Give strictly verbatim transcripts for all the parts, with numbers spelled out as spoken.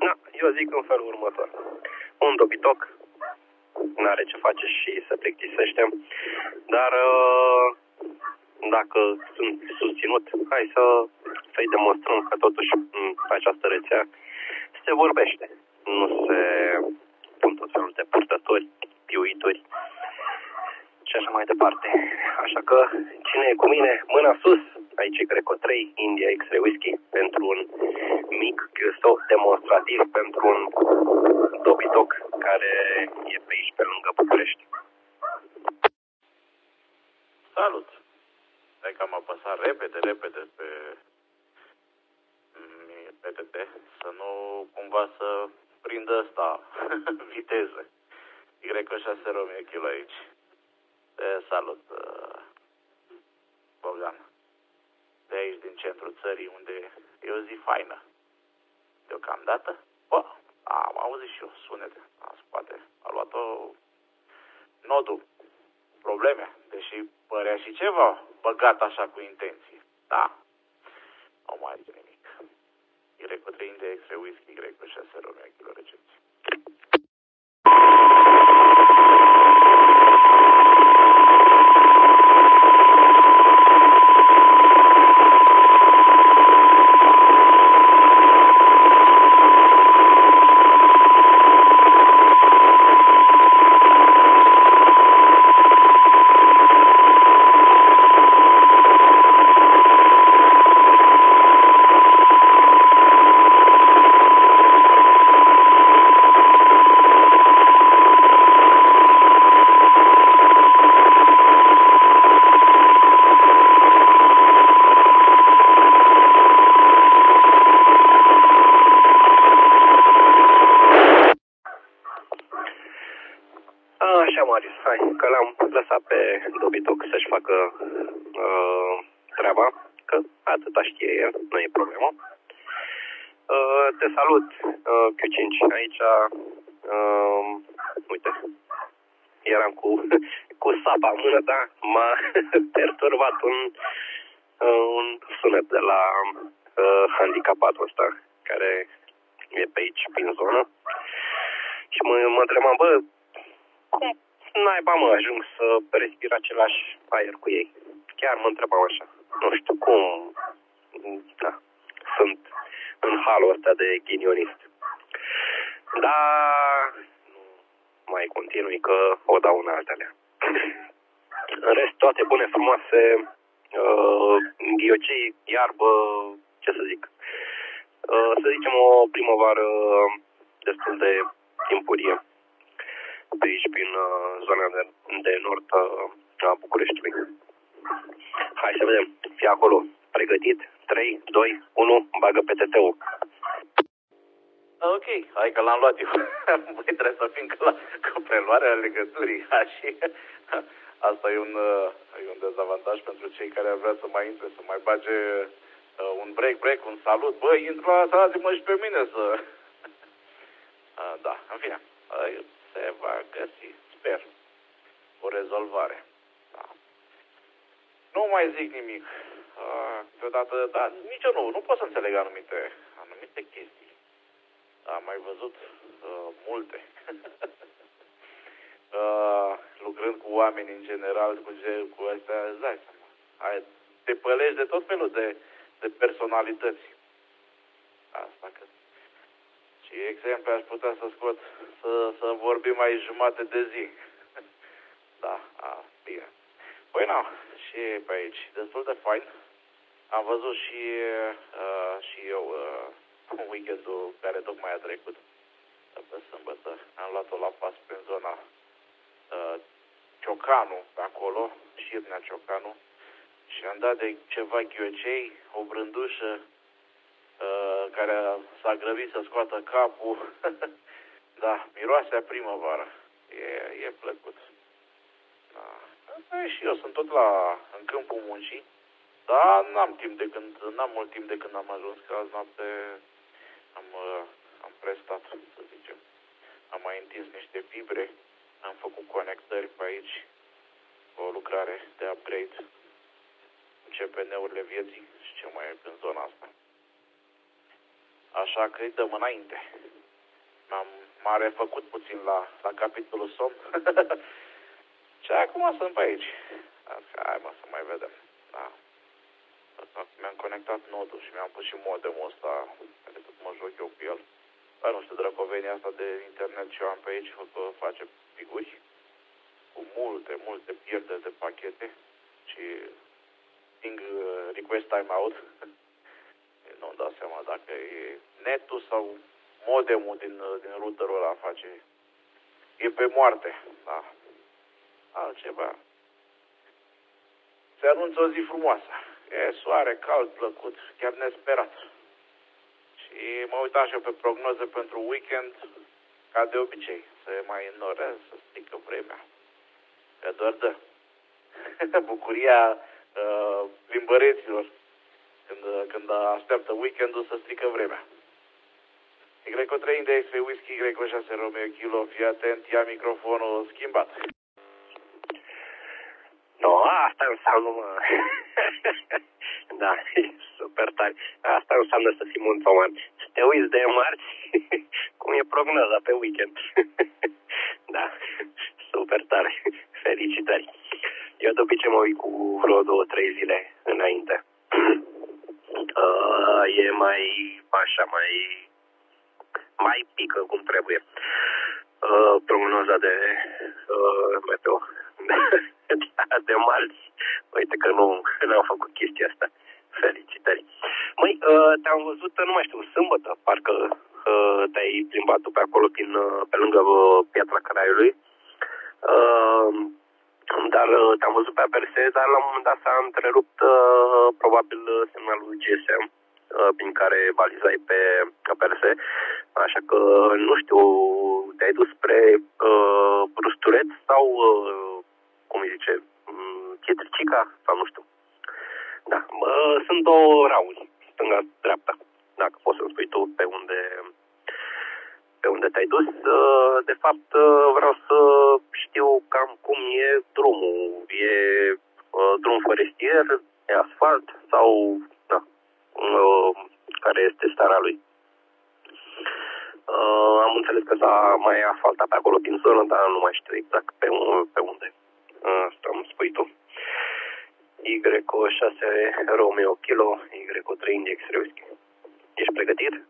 Da, eu zic în felul următor. Un dobitoc n-are ce face și se plictisește, dar dacă sunt susținut, hai să, să-i demonstrăm că totuși în această rețea se vorbește. Nu se pun tot felul de purtători, piuituri și așa mai departe. Așa că cine e cu mine, mâna sus, aici e Greco trei, India X-Ray Whisky, pentru un mic ghiusou demonstrativ, pentru un dobitoc care e pe aici, pe lângă București. Salut! Hai că am apăsat repede, repede pe P T T, să nu cumva să prindă ăsta viteză. Y șase Romeo Kilo aici. Te salut, Bogdan. De aici, din centrul țării, unde e o zi faină. Deocamdată, bă, am auzit și eu sunete. În spate a luat-o nodul. Probleme, deși părea și ceva băgat așa cu intenție. Da, nu mai zic nimic. Y trei India X-Ray Whisky, Y șase Romeo Kilo recepție. Așa, Marius, hai, că l-am lăsat pe dobitoc să-și facă uh, treaba, că atâta știe el, nu e problemă. Uh, te salut, uh, Q cinci, aici, uh, uite, eram cu, cu sapa în mână, da, m-a perturbat un, uh, un sunet de la uh, handicapatul ăsta, care e pe aici, prin zonă, și mă, mă întrebam, bă, cum naiba mă ajung să respir același aer cu ei? Chiar mă întrebam așa. Nu știu cum, da, sunt în halul ăsta de ghinionist. Dar nu mai continui că o dau în altele. În rest, toate bune, frumoase, uh, ghiocii, iarbă, ce să zic. Uh, să zicem o primăvară destul de timpurie pe aici, prin uh, zona de, de nord uh, a Bucureștiului. Hai să vedem. Fii acolo. Pregătit? trei, doi, unu, bagă P T T-ul. Ok, hai că l-am luat eu. Băi, trebuie să fim că la cu preluarea legăturii. Și asta e un, e un dezavantaj pentru cei care ar vrea să mai intre, să mai bage uh, un break, break, un salut. Băi, intră la sala, zi-mă și pe mine să... uh, da, în fine. Uh, se va găsi, sper, o rezolvare. Da. Nu mai zic nimic. Câteodată, dar nici eu nu, nu pot să înțeleg anumite, anumite chestii. Am mai văzut uh, multe. uh, lucrând cu oameni în general, cu, cu astea, îți dai seama. Ai, te pălești de tot felul de, de personalități. Asta că... Și exemple aș putea să scot, să, să vorbim mai jumate de zi. Da, a, bine. Păi nu, și pe aici, destul de fain. Am văzut și, uh, și eu uh, weekendul care tocmai a trecut. Pe sâmbătă am luat-o la pas pe zona uh, Ciocanu, pe acolo, Șirnea Ciocanu. Și am dat de ceva ghiocei, o brândușă uh, care s-a grăbit să scoată capul. Da, miroase a primăvară. E, e plăcut. Da. Și eu sunt tot la, în câmpul muncii, dar n-am timp de când, n-am mult timp de când am ajuns, că azi noapte am, am prestat, să zicem. Am mai întins niște fibre, am făcut conectări pe aici, o lucrare de upgrade cu C P N-urile vieții și ce mai e în zona asta. Așa că îi dăm înainte. M-am m-a refăcut puțin la, la capitolul somn. Și acum sunt pe aici. Hai mă să mai vedem. Da. Mi-am conectat nodul și mi-am pus și modemul ăsta, care tot mă joc eu cu el. Dar nu știu, drăcovenia asta de internet ce am pe aici, că face figuri cu multe, multe pierderi de pachete și sting request timeout. Nu-mi dau seama dacă e netul sau modemul din, din routerul ăla face. E pe moarte, da. Altceva. Se anunță o zi frumoasă. E soare, cald, plăcut, chiar nesperat. Și mă uitam și eu pe prognoză pentru weekend, ca de obicei, se mai înnorez, să strică vremea. Că doar dă. Bucuria uh, plimbăreților când, când așteaptă weekendul să strică vremea. Y trei Index pe Whisky, Y șase Romeo Kilo, fii atent, ia microfonul schimbat. No, asta înseamnă, mă. Da, super tare. Asta înseamnă să fii mulțumit. Să te uiți de marți, cum e prognoza pe weekend. Da, super tare. Felicitări. Eu de obicei mă uit cu vreo două, trei zile înainte. Uh, e mai, așa, mai, mai pică cum trebuie. Uh, prognoza de uh, meteo. De marți. Uite că nu n-am făcut chestia asta. Felicitări. Măi, uh, te-am văzut, nu mai știu, sâmbătă, parcă uh, te-ai plimbat tu pe acolo, prin, uh, pe lângă uh, Piatra Craiului. Uh, dar uh, te-am văzut pe A P R S, dar la un moment dat s-a întrerupt uh, probabil semnalul G S M uh, prin care balizai pe A P R S. Așa că, nu știu, te-ai dus spre uh, Brustureț sau, uh, cum îi zice, Chietricica sau nu știu. Da, mă, sunt două rauni, stânga-dreapta. Dacă poți să-mi spui tu pe unde, pe unde te-ai dus. De fapt, vreau să știu cam cum e drumul. E drum forestier, e asfalt sau, da, care este starea lui. Am înțeles că s-a mai asfaltat pe acolo din zonă, dar nu mai știu exact pe, pe unde. Asta îmi spui tu. Y șase Romeo Kilo, Y trei Index Whisky. Ești pregătit?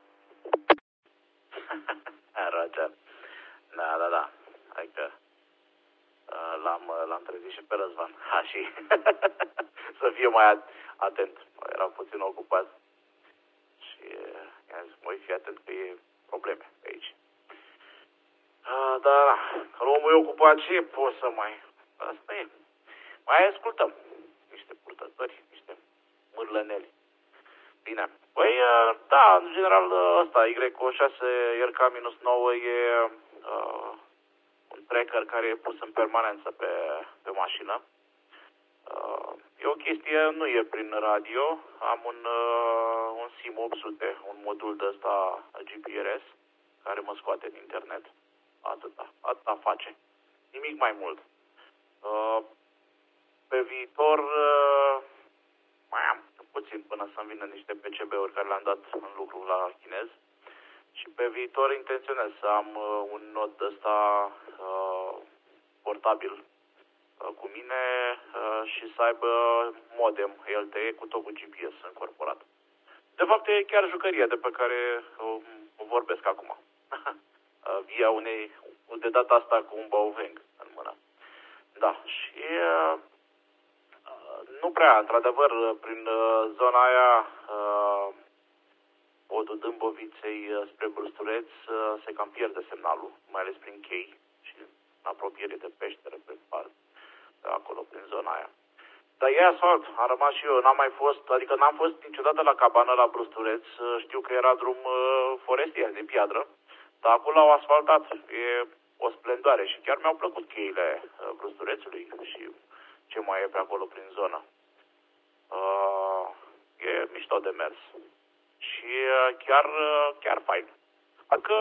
Roger. Da, da, da. Hai că uh, l-am, l-am trezit și pe Răzvan. Ha, și să fie mai atent. Eram puțin ocupat. Și uh, i-am zis, măi, fii atent că e probleme pe aici. Uh, da, când omul e ocupat, ce poți să mai... Asta e. Mai ascultăm. Niște purtători, niște mârlăneli. Bine. Păi, da, în general, ăsta, Y șase R K nouă e uh, un tracker care e pus în permanență pe, pe mașină. Uh, e o chestie, nu e prin radio. Am un, uh, un SIM opt sute, un modul de ăsta G P R S, care mă scoate din internet. Atâta. Atâta face. Nimic mai mult. Uh, pe viitor uh, mai am puțin până să-mi vină niște P C B-uri care le-am dat în lucru la chinez. Și pe viitor intenționez să am uh, un nod ăsta uh, portabil uh, cu mine uh, și să aibă modem L T E cu tot cu G P S încorporat. De fapt e chiar jucăria de pe care uh, vorbesc acum. uh, via unei, de data asta cu un Baoveng în mână. Da, și uh, nu prea, într-adevăr, prin uh, zona aia uh, podul Dâmboviței uh, spre Brustureț uh, se cam pierde semnalul, mai ales prin chei și în apropiere de peșteră, prin par, acolo, prin zona aia. Dar e asfalt, am rămas și eu, n-am mai fost, adică n-am fost niciodată la cabană la Brustureț, uh, știu că era drum uh, forestier de piatră, dar acolo au asfaltat, e o splendoare și chiar mi-au plăcut cheile uh, Brusturețului și ce mai e pe acolo prin zonă. Uh, e mișto de mers. Și uh, chiar, uh, chiar fain. Adică